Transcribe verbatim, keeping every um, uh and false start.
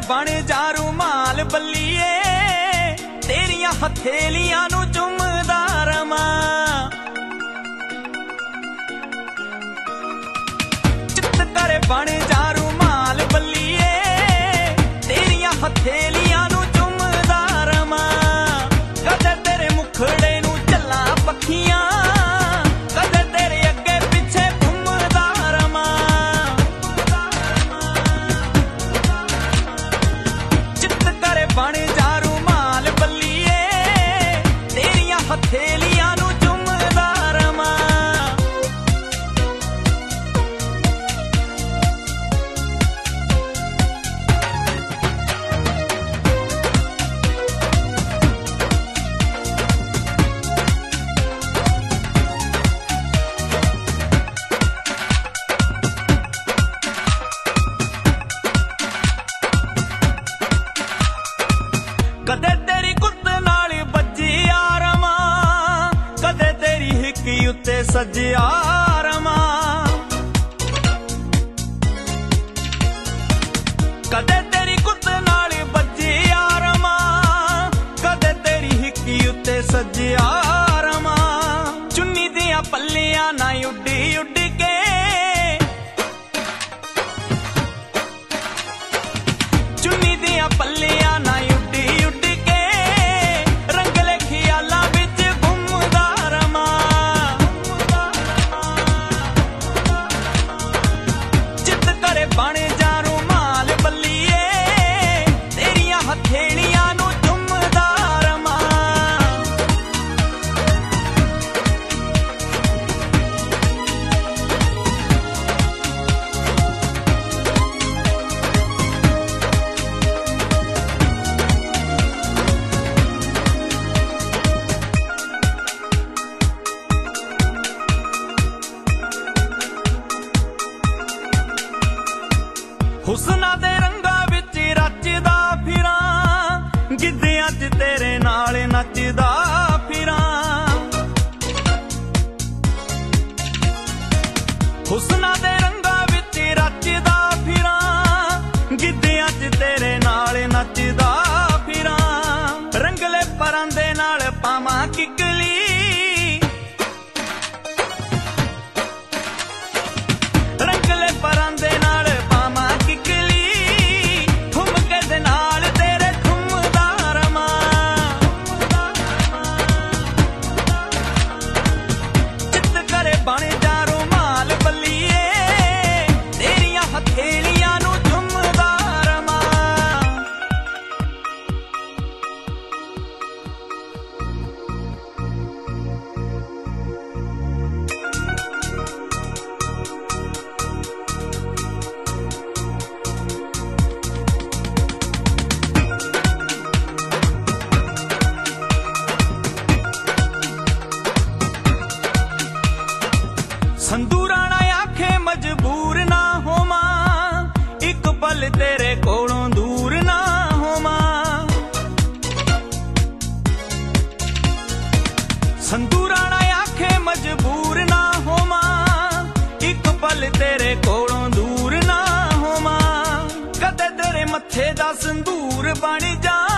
बन जा रुमाल बल्लीए तेरिया हथेलियां नू चुमदा रवां चित करे बन जा रुमाल बल्लीए तेरिया हथेलियां नू चुमदा रवां कदे तेरे मुखड़े नू चला पखियां कदे तेरे अगे पिछे घूमदा रवां चित करे बन जा रुमाल बल्लीए तेरिया हथेलियां नू चुमदा रवां कदे तेरी कुत्त नाल बज्जिया रवां कदे तेरी हिक्की उत्ते सज्जिया रवां कदे तेरी कुत्त नाल बज्जिया रवां कदे तेरी हिक्की उत्ते सज्जिया रवां चुन्नी दियां पल्लियां ना उड्डी उड्डी के चुन्नी दियां पल्लियां ना उड्डी उड्डी के रंगले ख्यालां विच घुमदा रवां चित करे बन जा रुमाल बल्लीए तेरिया हथेलियां नू चुमदा रवां हुस्ना दे रंगा विच रचदा फिरां गिद्धियां च तेरे नाल नचदा फिरां हुस्ना दे रंगा विच रचदा फिरां गिद्धियां च तेरे नाल नचदा फिरां रंगले परांदे नाल पावां किकली रंगले परांदे नाल पावां किकली ठुमके दे नाल तेरे ठुमदा रवां चित करे बन जा रुमाल बल्लीए तेरिया हथेलियां नू चुमदा रवां संदूरा ना आखे मजबूर ना होवां एक पल तेरे कोलों दूर ना होवां संदूरा ना आखे मजबूर ना होवां एक पल तेरे कोलों दूर ना होवां कदे तेरे मत्थे दा संदूर बन जा